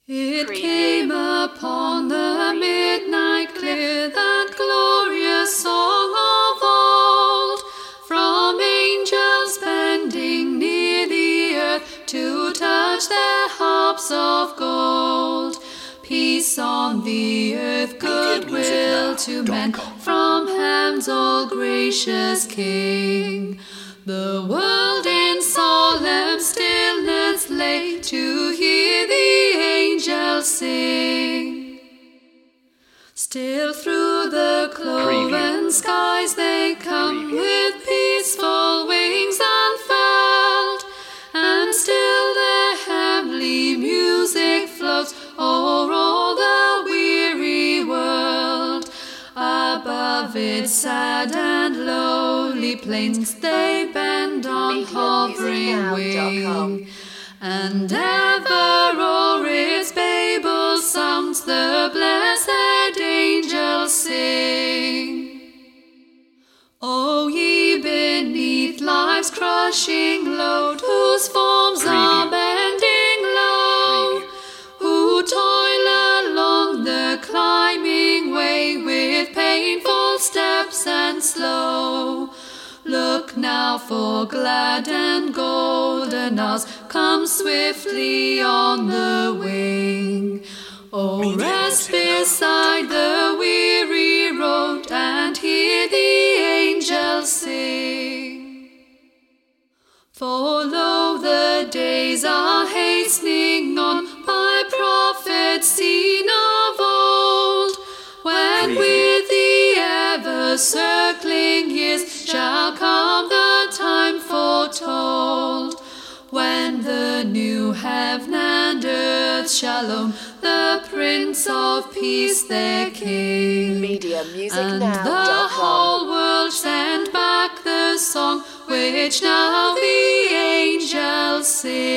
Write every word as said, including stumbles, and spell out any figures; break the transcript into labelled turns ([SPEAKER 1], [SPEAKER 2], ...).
[SPEAKER 1] It came upon the midnight clear, that glorious song of old, from angels bending near the earth to touch their harps of gold. Peace on the earth, goodwill to men, from Ham's all gracious King. The world in solemn stillness lay to hear the angels sing. Still through the cloven skies they come with peaceful wings unfurled, and still their heavenly music floats o'er all the weary world. Above its sad and lowly plains they bend on hovering wing, and ever o'er its Babel sounds the blessed angels sing. O ye beneath life's crushing load, whose forms are bending low, who toil along the climbing way with painful steps and slow, look now, for glad and golden hours come swiftly on the wing. O rest beside the weary road and hear the angels sing. For lo, the days are hastening on by prophets seen of old, when with the ever-circling years shall come the time foretold, when the new heaven and earth shall own the Prince of Peace their King.
[SPEAKER 2] Media Music
[SPEAKER 1] And
[SPEAKER 2] Now.
[SPEAKER 1] the whole world send back the song which now the angels sing.